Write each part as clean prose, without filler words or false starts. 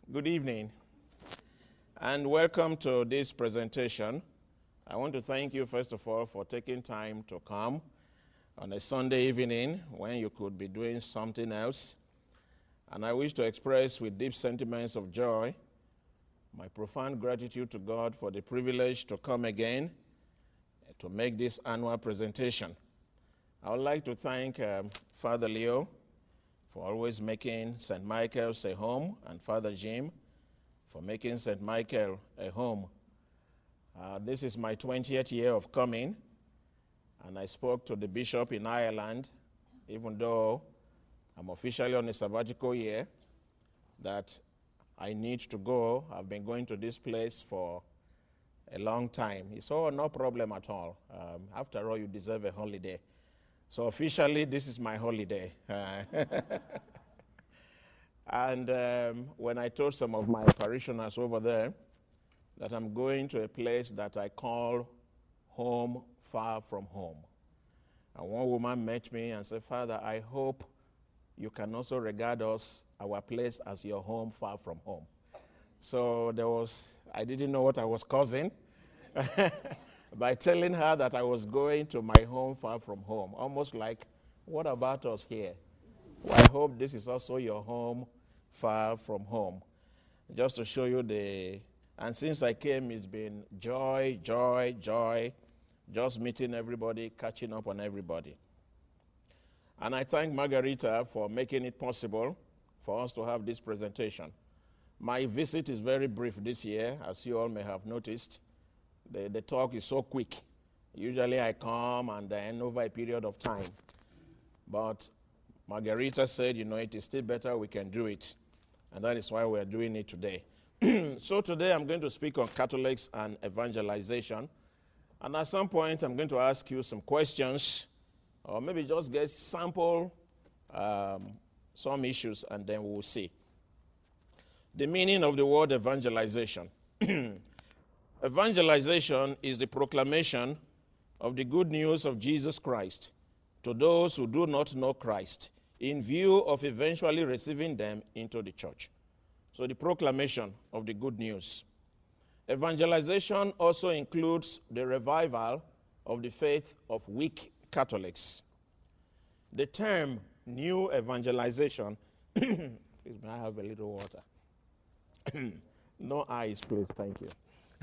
Good evening, and welcome to this presentation. I want to thank you, first of all, for taking time to come on a Sunday evening when you could be doing something else. And I wish to express with deep sentiments of joy my profound gratitude to God for the privilege to come again to make this annual presentation. I would like to thank Father Leo for always making St. Michael's a home, and Father Jim for making St. Michael a home. This is my 20th year of coming, and I spoke to the bishop in Ireland, even though I'm officially on a sabbatical year, that I need to go. I've been going to this place for a long time. He said, "Oh, no problem at all. After all, you deserve a holiday." So officially, this is my holiday. And when I told some of my parishioners over there that I'm going to a place that I call home far from home, and one woman met me and said, "Father, I hope you can also regard our place as your home far from home." So I didn't know what I was causing. By telling her that I was going to my home far from home, almost like, what about us here? Well, I hope this is also your home far from home. Just to show you and since I came, it's been joy, just meeting everybody, catching up on everybody. And I thank Margarita for making it possible for us to have this presentation. My visit is very brief this year, as you all may have noticed. The talk is so quick. Usually I come and then over a period of time. But Margarita said, it is still better we can do it. And that is why we're doing it today. So today I'm going to speak on Catholics and evangelization. And at some point I'm going to ask you some questions, or maybe just get sample some issues, and then we'll see. The meaning of the word evangelization. Evangelization is the proclamation of the good news of Jesus Christ to those who do not know Christ, in view of eventually receiving them into the church. So the proclamation of the good news. Evangelization also includes the revival of the faith of weak Catholics. The term new evangelization, please may I have a little water? No eyes, please, thank you.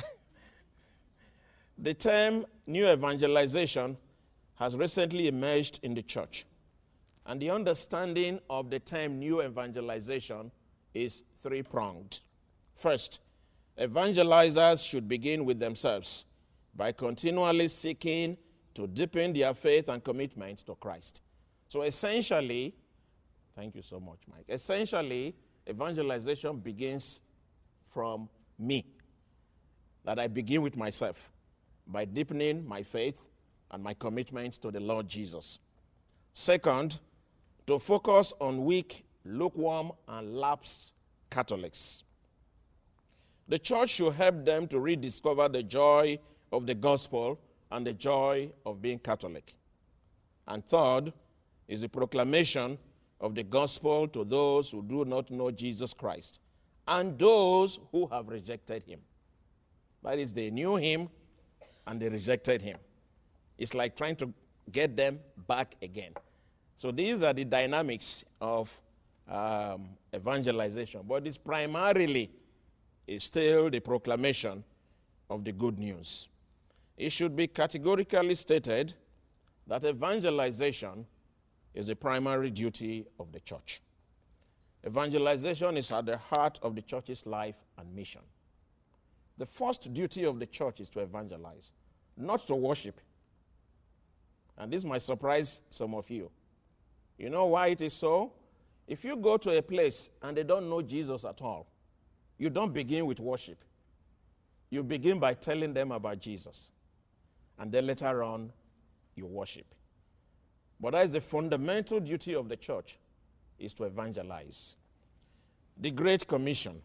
The term new evangelization has recently emerged in the church. And the understanding of the term new evangelization is three-pronged. First, evangelizers should begin with themselves by continually seeking to deepen their faith and commitment to Christ. So essentially, thank you so much, Mike. Essentially, evangelization begins from me, that I begin with myself, by deepening my faith and my commitment to the Lord Jesus. Second, to focus on weak, lukewarm, and lapsed Catholics. The church should help them to rediscover the joy of the gospel and the joy of being Catholic. And third is the proclamation of the gospel to those who do not know Jesus Christ and those who have rejected him. That is, they knew him and they rejected him. It's like trying to get them back again. So these are the dynamics of evangelization. But this primarily is still the proclamation of the good news. It should be categorically stated that evangelization is the primary duty of the church. Evangelization is at the heart of the church's life and mission. The first duty of the church is to evangelize, not to worship. And this might surprise some of you. You know why it is so? If you go to a place and they don't know Jesus at all, you don't begin with worship. You begin by telling them about Jesus. And then later on, you worship. But that is the fundamental duty of the church, is to evangelize. The Great Commission.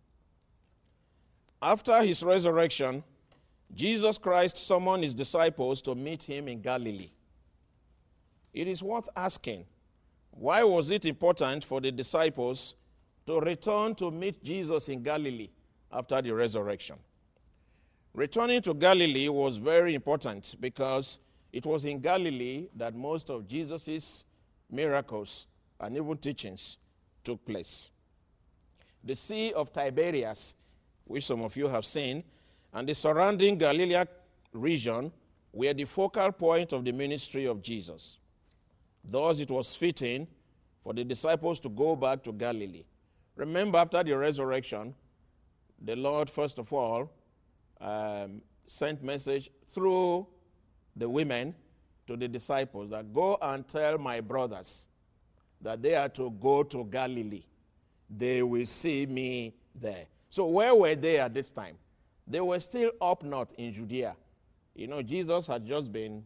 After his resurrection, Jesus Christ summoned his disciples to meet him in Galilee. It is worth asking, why was it important for the disciples to return to meet Jesus in Galilee after the resurrection. Returning to Galilee was very important because it was in Galilee that most of Jesus' miracles and even teachings took place. The Sea of Tiberias, which some of you have seen, and the surrounding Galilean region were the focal point of the ministry of Jesus. Thus, it was fitting for the disciples to go back to Galilee. Remember, after the resurrection, the Lord, first of all, sent message through the women to the disciples that go and tell my brothers that they are to go to Galilee. They will see me there. So where were they at this time? They were still up north in Judea. You know, Jesus had just been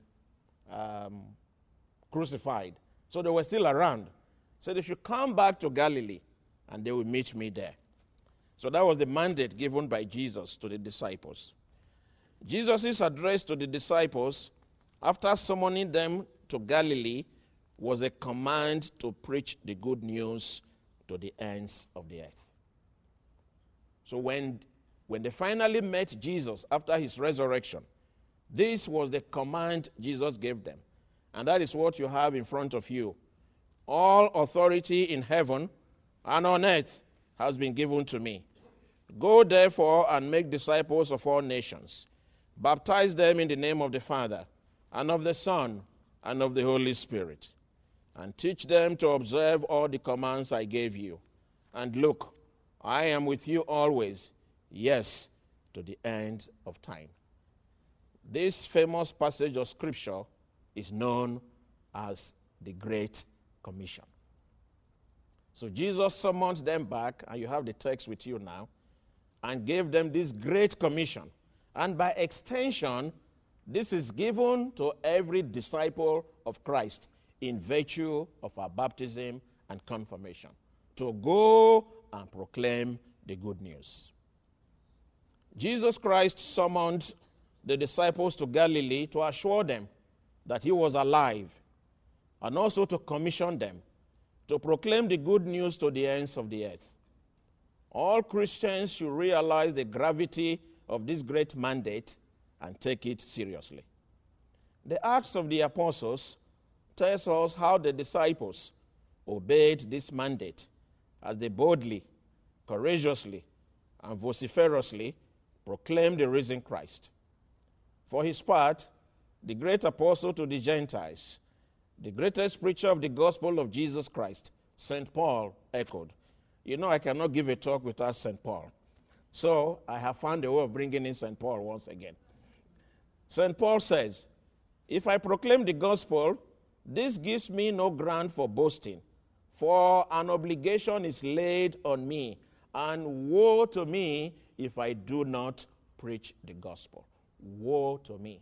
crucified. So they were still around. So they should come back to Galilee and they will meet me there. So that was the mandate given by Jesus to the disciples. Jesus' address to the disciples after summoning them to Galilee was a command to preach the good news to the ends of the earth. So when they finally met Jesus after his resurrection, this was the command Jesus gave them. And that is what you have in front of you. All authority in heaven and on earth has been given to me. Go therefore and make disciples of all nations. Baptize them in the name of the Father, and of the Son, and of the Holy Spirit. And teach them to observe all the commands I gave you. And look, I am with you always, yes, to the end of time. This famous passage of Scripture is known as the Great Commission. So Jesus summoned them back, and you have the text with you now, and gave them this Great Commission. And by extension, this is given to every disciple of Christ in virtue of our baptism and confirmation, to go and proclaim the good news. Jesus Christ summoned the disciples to Galilee to assure them that he was alive, and also to commission them to proclaim the good news to the ends of the earth. All Christians should realize the gravity of this great mandate and take it seriously. The Acts of the Apostles tells us how the disciples obeyed this mandate as they boldly, courageously, and vociferously proclaimed the risen Christ. For his part, the great apostle to the Gentiles, the greatest preacher of the gospel of Jesus Christ, St. Paul, echoed. You know, I cannot give a talk without St. Paul. So I have found a way of bringing in St. Paul once again. St. Paul says, if I proclaim the gospel, this gives me no ground for boasting, for an obligation is laid on me, and woe to me if I do not preach the gospel. Woe to me.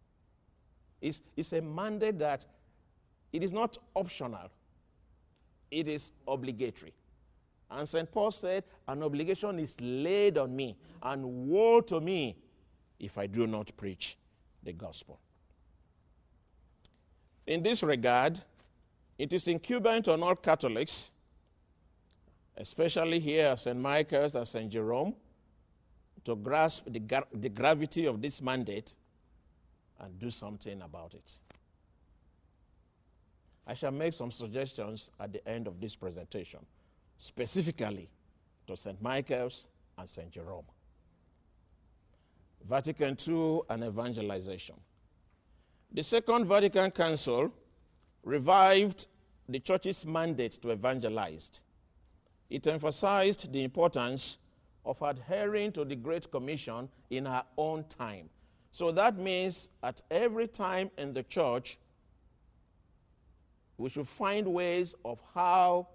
It's a mandate that it is not optional. It is obligatory. And St. Paul said, an obligation is laid on me, and woe to me if I do not preach the gospel. In this regard, it is incumbent on all Catholics, especially here at St. Michael's and St. Jerome, to grasp the gravity of this mandate and do something about it. I shall make some suggestions at the end of this presentation, specifically to St. Michael's and St. Jerome. Vatican II and evangelization. The Second Vatican Council revived the Church's mandate to evangelize. It emphasized the importance of adhering to the Great Commission in our own time. So that means at every time in the church, we should find ways of how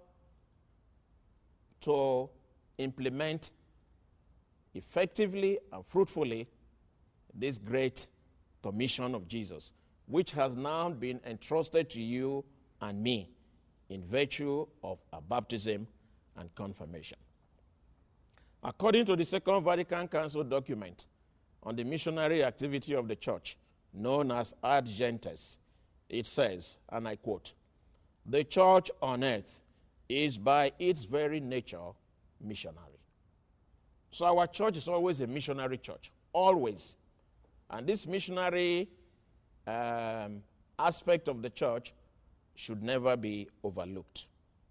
to implement effectively and fruitfully this Great Commission of Jesus, which has now been entrusted to you and me in virtue of our baptism and confirmation. According to the Second Vatican Council document on the missionary activity of the church, known as Ad Gentes, it says, and I quote, "The church on earth is by its very nature missionary. So our church is always a missionary church, always. And this missionary aspect of the church should never be overlooked.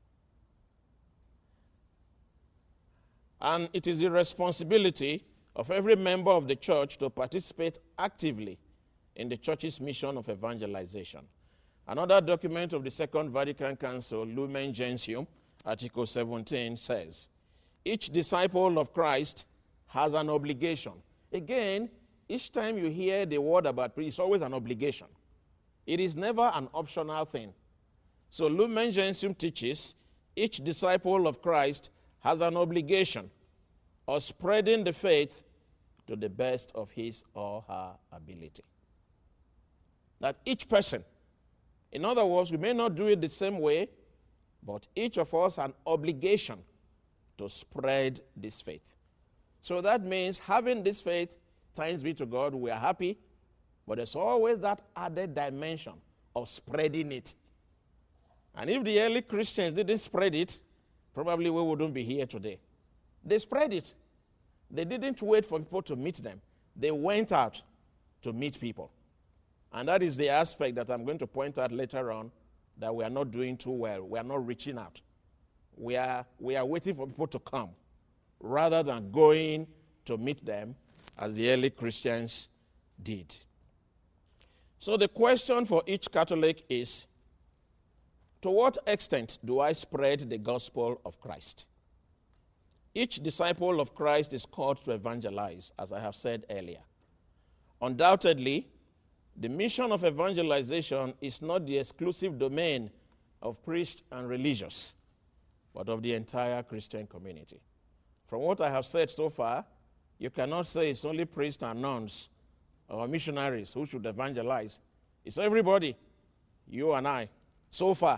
And it is the responsibility of every member of the church to participate actively in the church's mission of evangelization. Another document of the Second Vatican Council, Lumen Gentium, Article 17, says, each disciple of Christ has an obligation. Again, each time you hear the word about prayer, it's always an obligation. It is never an optional thing. So Lumen Gentium teaches each disciple of Christ has an obligation of spreading the faith to the best of his or her ability. That each person, in other words, we may not do it the same way, but each of us has an obligation to spread this faith. So that means having this faith, thanks be to God, we are happy, but there's always that added dimension of spreading it. And if the early Christians didn't spread it, probably we wouldn't be here today. They spread it. They didn't wait for people to meet them. They went out to meet people. And that is the aspect that I'm going to point out later on, that we are not doing too well. We are not reaching out. We are waiting for people to come rather than going to meet them as the early Christians did. So the question for each Catholic is, to what extent do I spread the gospel of Christ? Each disciple of Christ is called to evangelize, as I have said earlier. Undoubtedly, the mission of evangelization is not the exclusive domain of priests and religious, but of the entire Christian community. From what I have said so far, you cannot say it's only priests and nuns or missionaries who should evangelize. It's everybody, you and I, so far.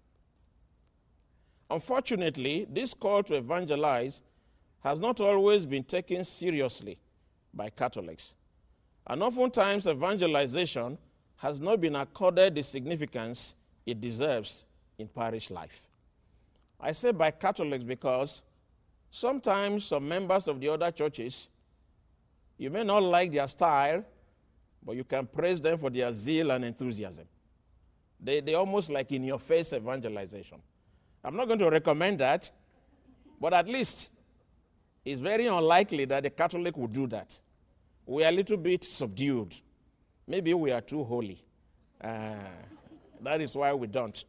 Unfortunately, this call to evangelize has not always been taken seriously by Catholics. And oftentimes, evangelization has not been accorded the significance it deserves in parish life. I say by Catholics because sometimes some members of the other churches, you may not like their style, but you can praise them for their zeal and enthusiasm. They almost like in-your-face evangelization. I'm not going to recommend that, but at least it's very unlikely that a Catholic would do that. We are a little bit subdued. Maybe we are too holy. That is why we don't.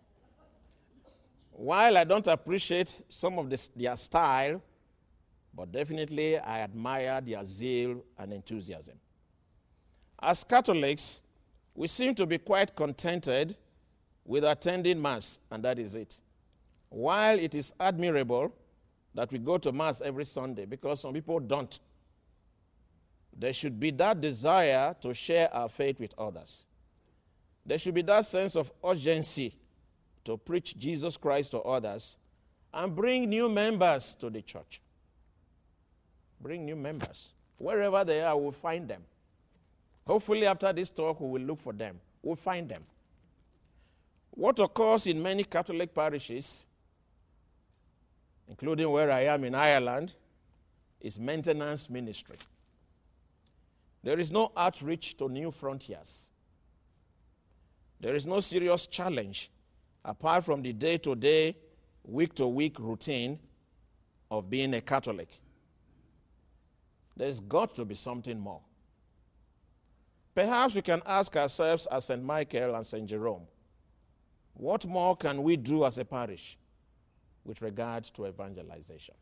While I don't appreciate some of their style, but definitely I admire their zeal and enthusiasm. As Catholics, we seem to be quite contented with attending Mass, and that is it. While it is admirable that we go to Mass every Sunday, because some people don't, there should be that desire to share our faith with others. There should be that sense of urgency to preach Jesus Christ to others and bring new members to the church. Bring new members. Wherever they are, we'll find them. Hopefully after this talk, we will look for them. We'll find them. What occurs in many Catholic parishes, including where I am in Ireland, is maintenance ministry. There is no outreach to new frontiers. There is no serious challenge apart from the day-to-day, week-to-week routine of being a Catholic. There's got to be something more. Perhaps we can ask ourselves as St. Michael and St. Jerome, what more can we do as a parish with regard to evangelization?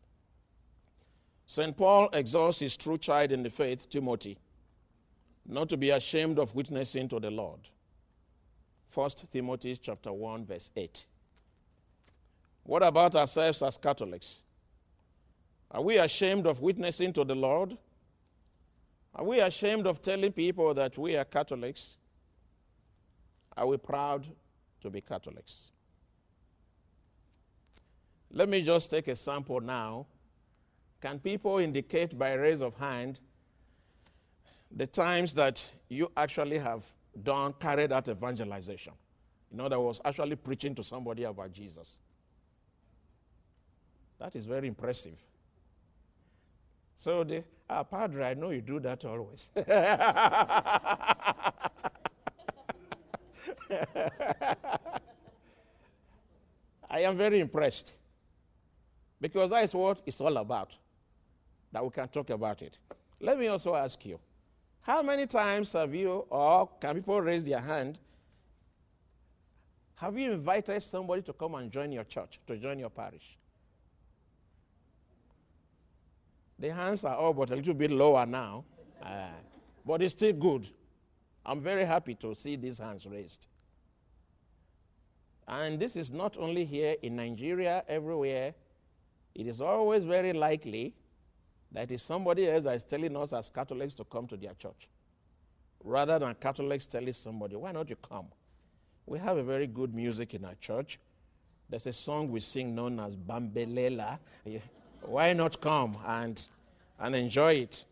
St. Paul exhorts his true child in the faith, Timothy, not to be ashamed of witnessing to the Lord. 1 Timothy chapter 1, verse 8. What about ourselves as Catholics? Are we ashamed of witnessing to the Lord? Are we ashamed of telling people that we are Catholics? Are we proud to be Catholics? Let me just take a sample now. Can people indicate by raise of hand the times that you actually have carried out evangelization? In other words, actually preaching to somebody about Jesus. That is very impressive. So, Padre, I know you do that always. I am very impressed. Because that is what it's all about, that we can talk about it. Let me also ask you, how many times have you, or can people raise their hand, have you invited somebody to come and join your church, to join your parish? The hands are all but a little bit lower now, but it's still good. I'm very happy to see these hands raised. And this is not only here in Nigeria, everywhere. It is always very likely that it is somebody else that is telling us as Catholics to come to their church, rather than Catholics telling somebody, why not you come? We have a very good music in our church. There's a song we sing known as Bambelela. Why not come and enjoy it?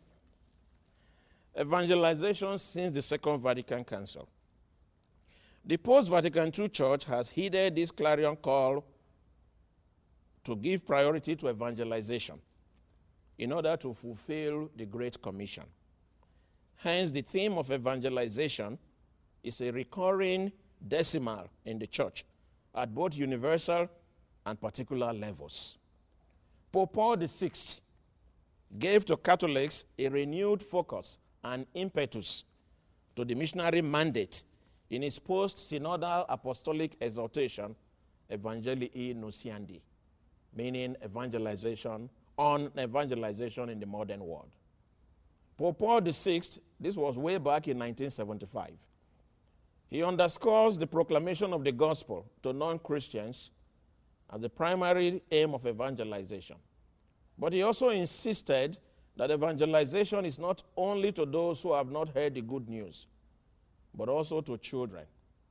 Evangelization since the Second Vatican Council. The post-Vatican II Church has heeded this clarion call to give priority to evangelization in order to fulfill the Great Commission. Hence, the theme of evangelization is a recurring decimal in the church at both universal and particular levels. Pope Paul VI gave to Catholics a renewed focus and impetus to the missionary mandate in his post-synodal apostolic exhortation, Evangelii Nunciandi, meaning evangelization in the modern world. Pope Paul VI, this was way back in 1975. He underscores the proclamation of the gospel to non-Christians as the primary aim of evangelization. But he also insisted that evangelization is not only to those who have not heard the good news, but also to children.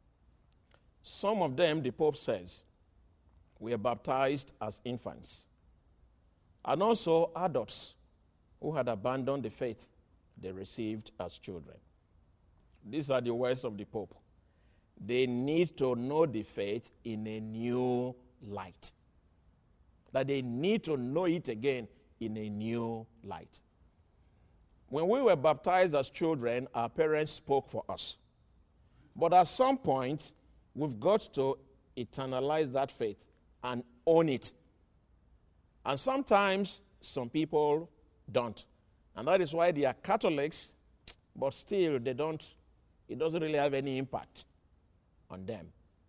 Some of them, the Pope says, were baptized as infants, and also adults who had abandoned the faith they received as children. These are the words of the Pope. They need to know the faith in a new light. That they need to know it again in a new light. When we were baptized as children, our parents spoke for us. But at some point, we've got to internalize that faith and own it. And sometimes some people don't. And that is why they are Catholics, but still it doesn't really have any impact on them.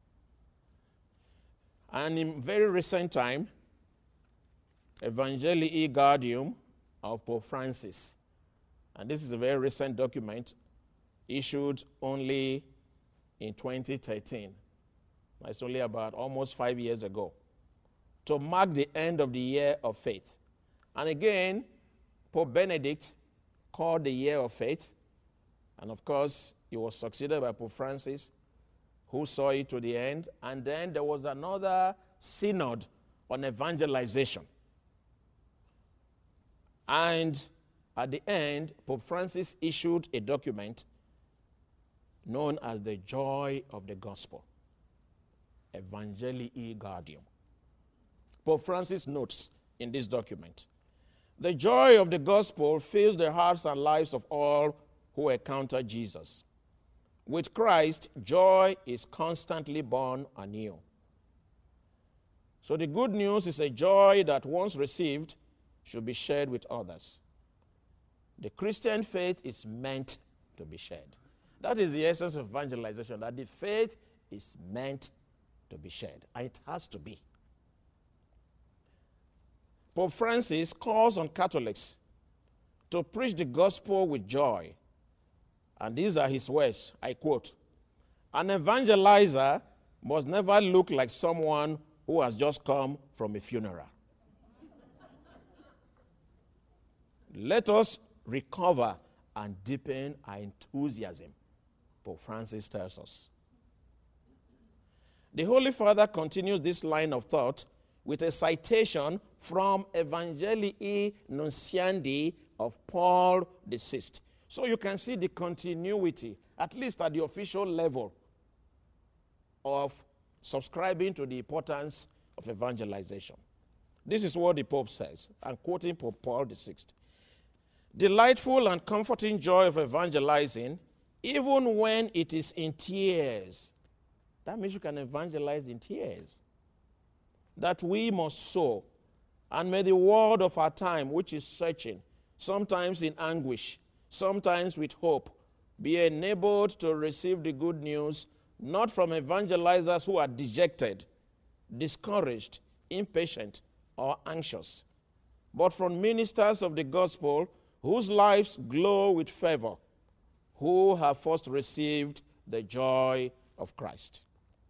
And in very recent time, Evangelii Gaudium of Pope Francis, and this is a very recent document issued only in 2013. It's only about almost 5 years ago, to mark the end of the year of faith. And again, Pope Benedict called the year of faith, and of course, he was succeeded by Pope Francis, who saw it to the end. And then there was another synod on evangelization. And at the end, Pope Francis issued a document known as the Joy of the Gospel, Evangelii Gaudium. Pope Francis notes in this document, the joy of the gospel fills the hearts and lives of all who encounter Jesus. With Christ, joy is constantly born anew. So the good news is a joy that once received should be shared with others. The Christian faith is meant to be shared. That is the essence of evangelization, that the faith is meant to be shared. And it has to be. Pope Francis calls on Catholics to preach the gospel with joy. And these are his words, I quote, "An evangelizer must never look like someone who has just come from a funeral." Let us recover and deepen our enthusiasm, Pope Francis tells us. The Holy Father continues this line of thought with a citation from Evangelii Nunciandi of Paul VI. So you can see the continuity, at least at the official level, of subscribing to the importance of evangelization. This is what the Pope says. I'm quoting Pope Paul VI. Delightful and comforting joy of evangelizing, even when it is in tears. That means you can evangelize in tears. That we must sow. And may the word of our time, which is searching, sometimes in anguish, sometimes with hope, be enabled to receive the good news, not from evangelizers who are dejected, discouraged, impatient, or anxious, but from ministers of the gospel whose lives glow with fervor, who have first received the joy of Christ.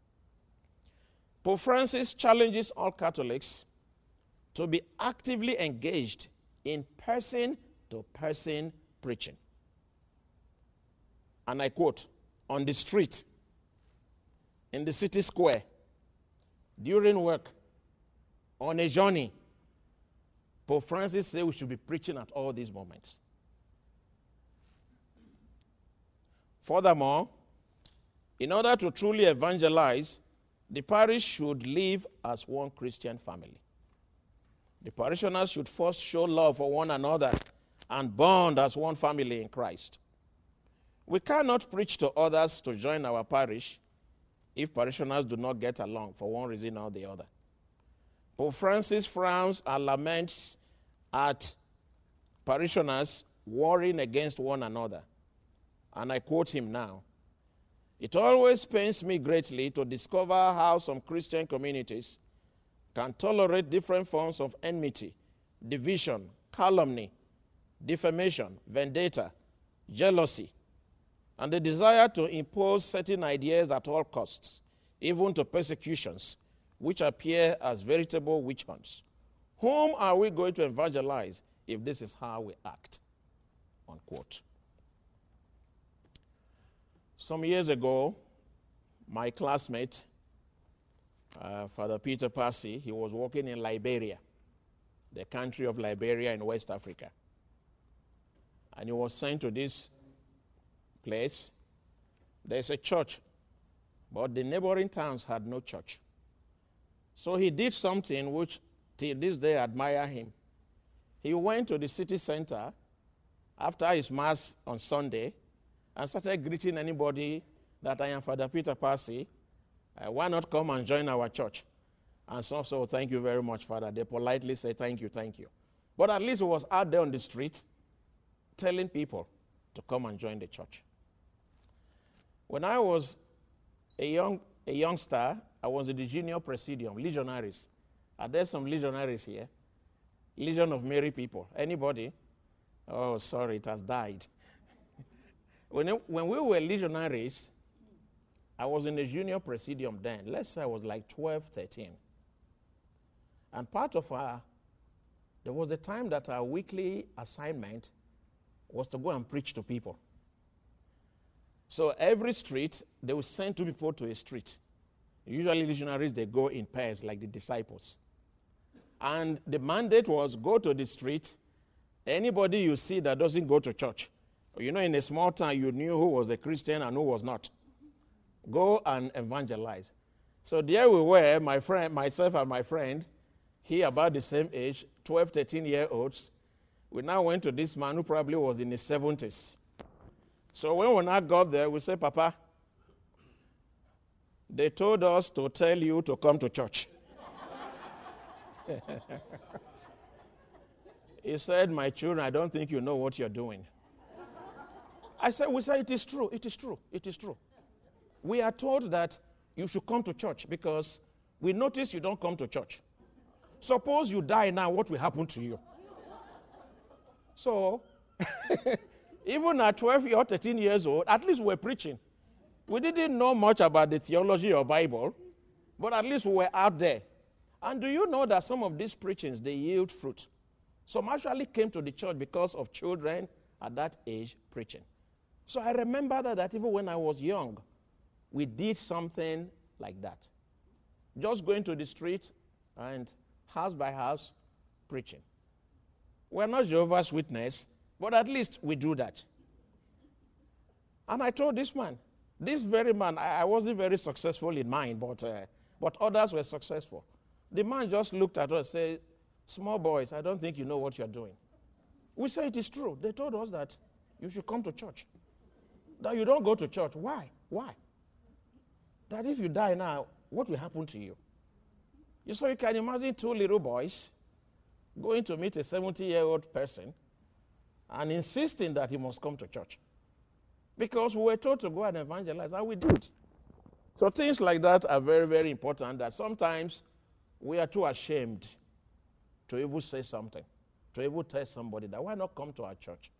Pope Francis challenges all Catholics to be actively engaged in person-to-person preaching. And I quote, on the street, in the city square, during work, on a journey. Pope Francis said we should be preaching at all these moments. Furthermore, in order to truly evangelize, the parish should live as one Christian family. The parishioners should first show love for one another and bond as one family in Christ. We cannot preach to others to join our parish if parishioners do not get along for one reason or the other. Pope Francis frowns and laments at parishioners warring against one another. And I quote him now. It always pains me greatly to discover how some Christian communities can tolerate different forms of enmity, division, calumny, defamation, vendetta, jealousy, and the desire to impose certain ideas at all costs, even to persecutions, which appear as veritable witch hunts. Whom are we going to evangelize if this is how we act? Unquote. Some years ago, my classmate, Father Peter Passy, he was working in Liberia, the country of Liberia in West Africa. And he was sent to this place. There's a church, but the neighboring towns had no church. So he did something which till this day I admire him. He went to the city center after his mass on Sunday and started greeting anybody that I am Father Peter Passy. Why not come and join our church? And so thank you very much, Father. They politely say, thank you, thank you. But at least he was out there on the street telling people to come and join the church. When I was a youngster, I was in the junior presidium, legionaries. Are there some legionaries here? Legion of Mary people. Anybody? Oh, sorry, it has died. When we were legionaries, I was in the junior presidium then. Let's say I was like 12, 13. And part of there was a time that our weekly assignment was to go and preach to people. So every street, they would send 2 people to a street. Usually legionaries, they go in pairs like the disciples. And the mandate was go to the street. Anybody you see that doesn't go to church, you know, in a small town, you knew who was a Christian and who was not. Go and evangelize. So there we were, myself and my friend, he about the same age, 12, 13-year-olds. We now went to this man who probably was in his 70s. So when we now got there, we said, Papa, they told us to tell you to come to church. He said, my children, I don't think you know what you're doing. We said, it is true, it is true, it is true. We are told that you should come to church because we notice you don't come to church. Suppose you die now, what will happen to you? So, even at 12 or 13 years old, at least we're preaching. We didn't know much about the theology or Bible, but at least we were out there. And do you know that some of these preachings, they yield fruit? Some actually came to the church because of children at that age preaching. So I remember that even when I was young, we did something like that. Just going to the street and house by house preaching. We're not Jehovah's Witness, but at least we do that. And I told this very man, I wasn't very successful in mine, but others were successful. The man just looked at us and said, Small boys, I don't think you know what you're doing. We say it is true. They told us that you should come to church. That you don't go to church. Why? Why? That if you die now, what will happen to you? So you can imagine two little boys going to meet a 70-year-old person and insisting that he must come to church. Because we were told to go and evangelize, and we did. So things like that are very, very important, that sometimes we are too ashamed to even say something, to even tell somebody that why not come to our church?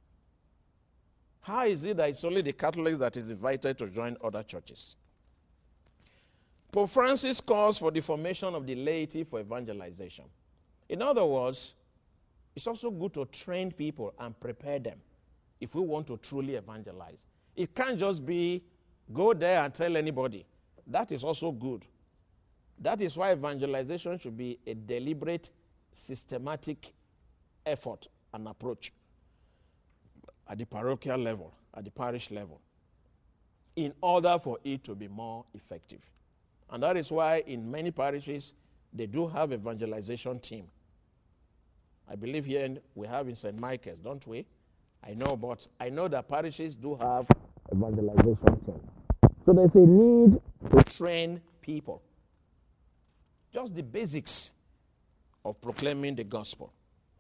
How is it that it's only the Catholics that is invited to join other churches? Pope Francis calls for the formation of the laity for evangelization. In other words, it's also good to train people and prepare them if we want to truly evangelize. It can't just be go there and tell anybody. That is also good. That is why evangelization should be a deliberate, systematic effort and approach at the parochial level, at the parish level, in order for it to be more effective. And that is why in many parishes, they do have evangelization team. I believe here we have in St. Michael's, don't we? I know, but I know that parishes do have evangelization team. So there's a need to train people. Just the basics of proclaiming the gospel.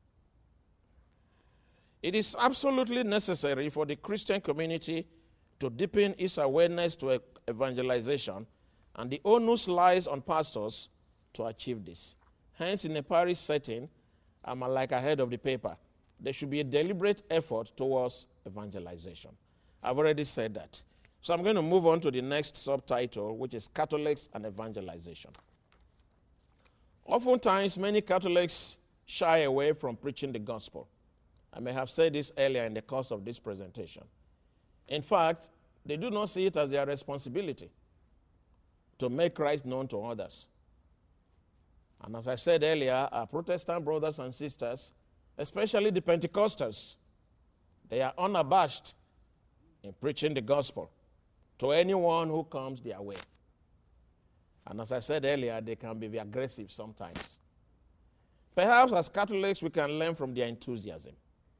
It is absolutely necessary for the Christian community to deepen its awareness to evangelization, and the onus lies on pastors to achieve this. Hence, in a parish setting, I'm like ahead of the paper. There should be a deliberate effort towards evangelization. I've already said that. So I'm going to move on to the next subtitle, which is Catholics and Evangelization. Oftentimes, many Catholics shy away from preaching the gospel. I may have said this earlier in the course of this presentation. In fact, they do not see it as their responsibility to make Christ known to others. And as I said earlier, our Protestant brothers and sisters, especially the Pentecostals, they are unabashed in preaching the gospel to anyone who comes their way. And as I said earlier, they can be aggressive sometimes. Perhaps as Catholics, we can learn from their enthusiasm.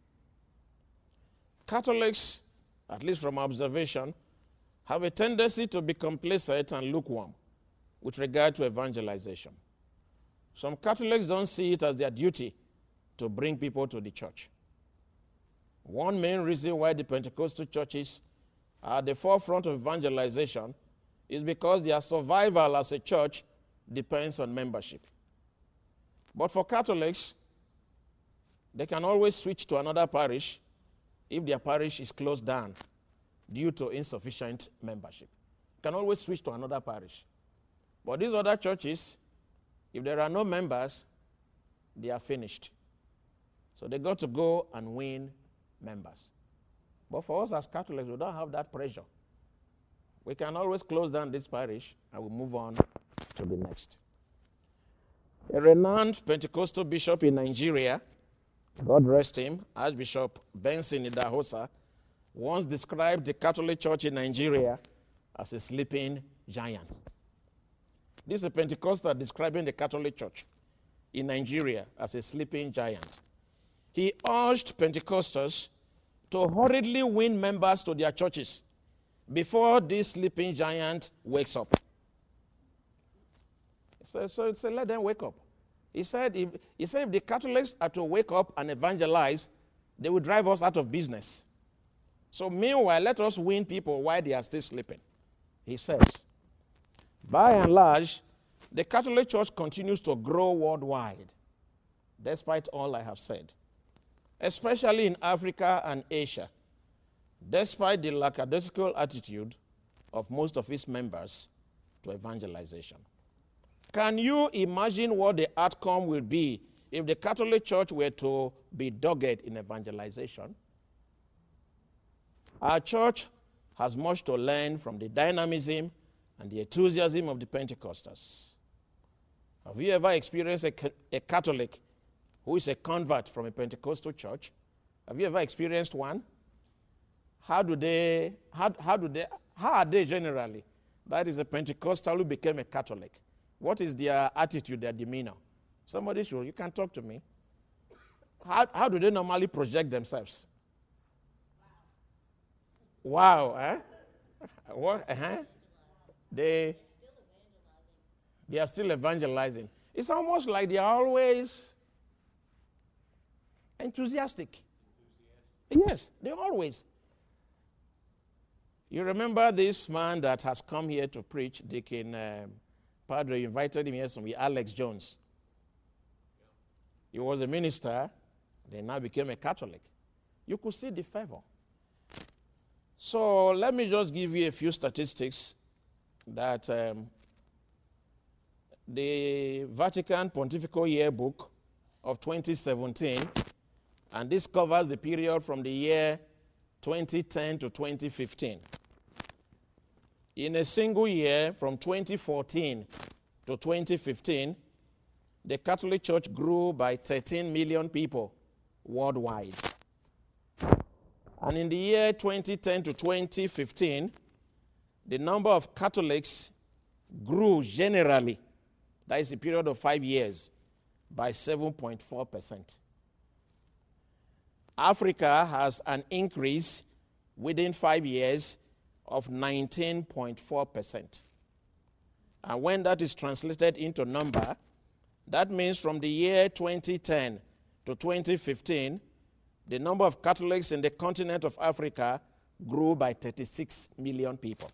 Catholics, at least from observation, have a tendency to be complacent and lukewarm with regard to evangelization. Some Catholics don't see it as their duty to bring people to the church. One main reason why the Pentecostal churches are at the forefront of evangelization is because their survival as a church depends on membership. But for Catholics, they can always switch to another parish if their parish is closed down due to insufficient membership. Can always switch to another parish. But these other churches, if there are no members, they are finished. So they got to go and win members. But for us as Catholics, we don't have that pressure. We can always close down this parish and we move on to the next. A renowned Pentecostal bishop in Nigeria, God rest him, Archbishop Benson Idahosa, once described the Catholic Church in Nigeria as a sleeping giant. This is a Pentecostal describing the Catholic Church in Nigeria as a sleeping giant. He urged Pentecostals to hurriedly win members to their churches before this sleeping giant wakes up. So let them wake up. He said if the Catholics are to wake up and evangelize, they will drive us out of business. So meanwhile, let us win people while they are still sleeping. He says, by and large, the Catholic Church continues to grow worldwide, despite all I have said, especially in Africa and Asia, despite the lackadaisical attitude of most of its members to evangelization. Can you imagine what the outcome will be if the Catholic Church were to be dogged in evangelization? Our church has much to learn from the dynamism and the enthusiasm of the Pentecostals. Have you ever experienced a Catholic who is a convert from a Pentecostal church? Have you ever experienced one? How are they generally? That is a Pentecostal who became a Catholic. What is their attitude, their demeanor? Somebody should, you can talk to me. How do they normally project themselves? Wow, eh? What? They are still evangelizing. It's almost like they are always enthusiastic. Yes, they always. You remember this man that has come here to preach, Deacon Padre invited him here, Alex Jones. He was a minister, then now became a Catholic. You could see the fervor. So let me just give you a few statistics that the Vatican Pontifical Yearbook of 2017, and this covers the period from the year 2010 to 2015. In a single year, from 2014 to 2015, the Catholic Church grew by 13 million people worldwide. And in the year 2010 to 2015, the number of Catholics grew generally, that is a period of 5 years, by 7.4%. Africa has an increase within 5 years of 19.4%. And when that is translated into number, that means from the year 2010 to 2015, the number of Catholics in the continent of Africa grew by 36 million people.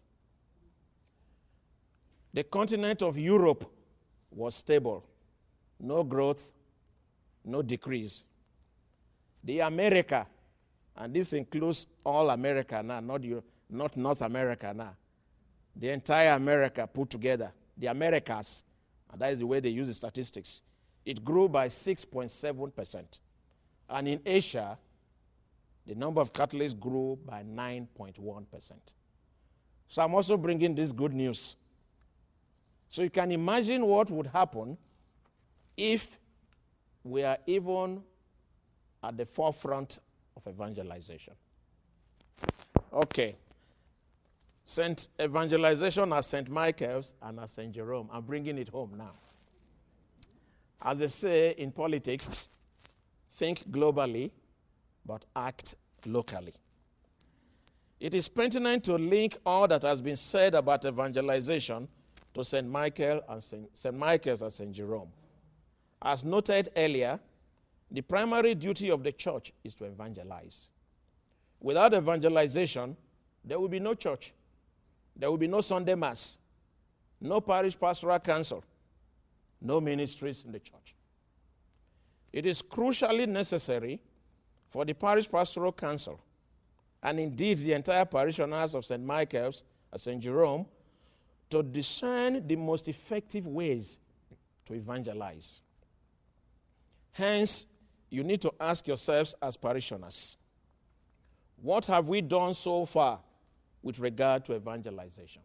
The continent of Europe was stable. No growth, no decrease. The America, and this includes all America now, not North America now. The entire America put together, the Americas, and that is the way they use the statistics. It grew by 6.7%. And in Asia, the number of Catholics grew by 9.1%. So I'm also bringing this good news. So you can imagine what would happen if we are even at the forefront of evangelization. Okay. Evangelization at St. Michael's and at St. Jerome. I'm bringing it home now. As they say in politics, think globally, but act locally. It is pertinent to link all that has been said about evangelization to St. Michael's and St. Jerome. As noted earlier, the primary duty of the church is to evangelize. Without evangelization, there will be no church. There will be no Sunday Mass, no parish pastoral council, no ministries in the church. It is crucially necessary for the parish pastoral council, and indeed the entire parishioners of St. Michael's and St. Jerome, to discern the most effective ways to evangelize. Hence, you need to ask yourselves as parishioners, what have we done so far with regard to evangelization?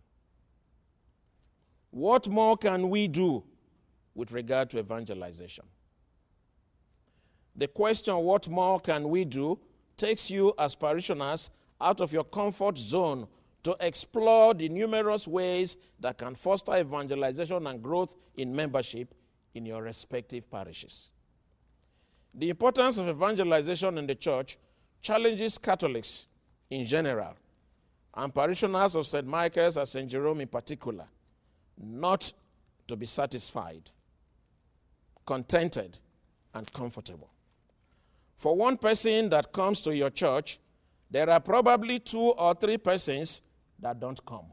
What more can we do with regard to evangelization? The question, what more can we do, takes you as parishioners out of your comfort zone to explore the numerous ways that can foster evangelization and growth in membership in your respective parishes. The importance of evangelization in the church challenges Catholics in general, and parishioners of St. Michael's and St. Jerome in particular, not to be satisfied, contented, and comfortable. For one person that comes to your church, there are probably 2 or 3 persons that don't come.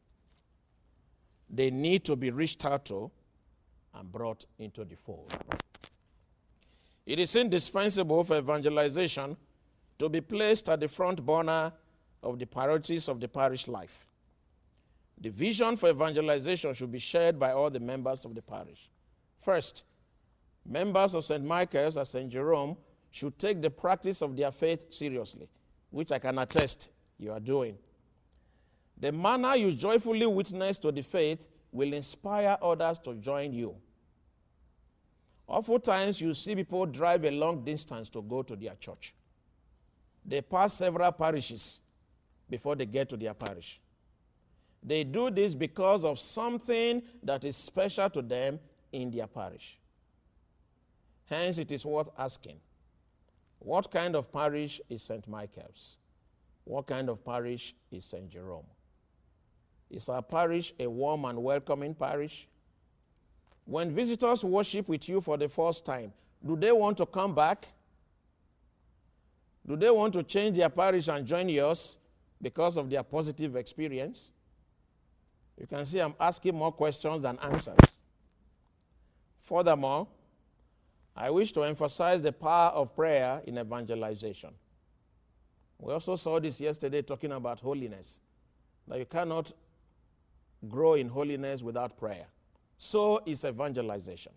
They need to be reached out to and brought into the fold. It is indispensable for evangelization to be placed at the front burner of the priorities of the parish life. The vision for evangelization should be shared by all the members of the parish. First, members of St. Michael's and St. Jerome should take the practice of their faith seriously, which I can attest you are doing. The manner you joyfully witness to the faith will inspire others to join you. Oftentimes, you see people drive a long distance to go to their church. They pass several parishes before they get to their parish. They do this because of something that is special to them in their parish. Hence, it is worth asking, what kind of parish is St. Michael's? What kind of parish is St. Jerome? Is our parish a warm and welcoming parish? When visitors worship with you for the first time, do they want to come back? Do they want to change their parish and join yours because of their positive experience? You can see I'm asking more questions than answers. Furthermore, I wish to emphasize the power of prayer in evangelization. We also saw this yesterday talking about holiness, that you cannot grow in holiness without prayer. So is evangelization.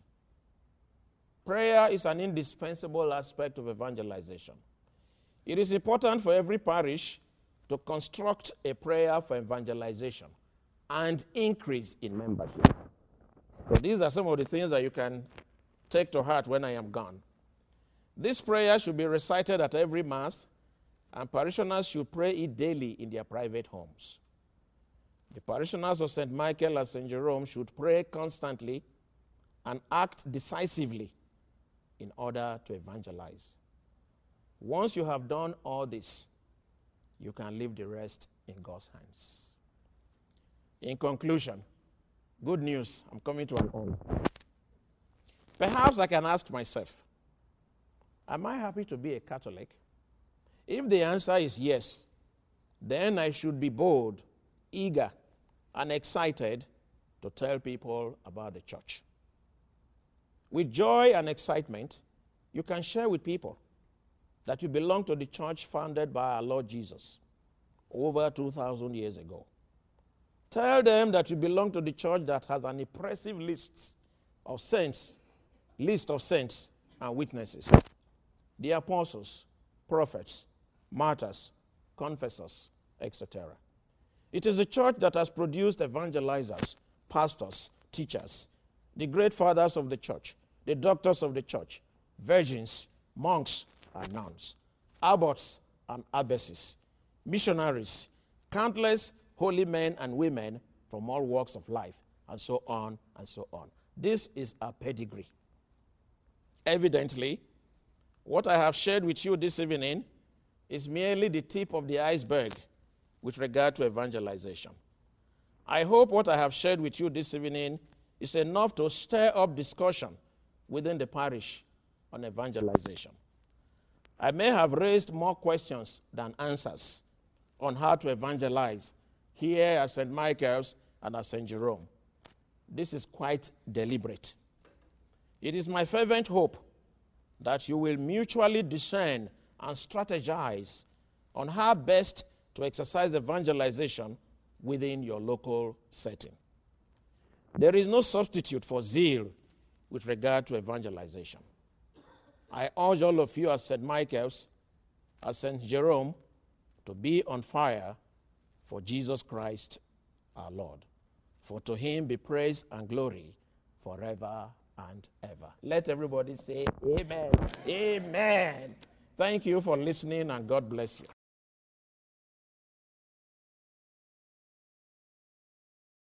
Prayer is an indispensable aspect of evangelization. It is important for every parish to construct a prayer for evangelization and increase in membership. So these are some of the things that you can take to heart when I am gone. This prayer should be recited at every Mass, and parishioners should pray it daily in their private homes. The parishioners of St. Michael and St. Jerome should pray constantly and act decisively in order to evangelize. Once you have done all this, you can leave the rest in God's hands. In conclusion, good news, I'm coming to an end. Perhaps I can ask myself, am I happy to be a Catholic? If the answer is yes, then I should be bold, eager, and excited to tell people about the church. With joy and excitement, you can share with people that you belong to the church founded by our Lord Jesus over 2,000 years ago. Tell them that you belong to the church that has an impressive list of saints and witnesses. The apostles, prophets, martyrs, confessors, etc. It is a church that has produced evangelizers, pastors, teachers, the great fathers of the church, the doctors of the church, virgins, monks and nuns, abbots and abbesses, missionaries, countless holy men and women from all walks of life, and so on and so on. This is our pedigree. Evidently, what I have shared with you this evening is merely the tip of the iceberg with regard to evangelization. I hope what I have shared with you this evening is enough to stir up discussion within the parish on evangelization. I may have raised more questions than answers on how to evangelize here at St. Michael's and at St. Jerome. This is quite deliberate. It is my fervent hope that you will mutually discern and strategize on how best to exercise evangelization within your local setting. There is no substitute for zeal with regard to evangelization. I urge all of you at St. Michael's, at St. Jerome, to be on fire for Jesus Christ our Lord. For to him be praise and glory forever and ever. Let everybody say amen. Amen. Thank you for listening, and God bless you.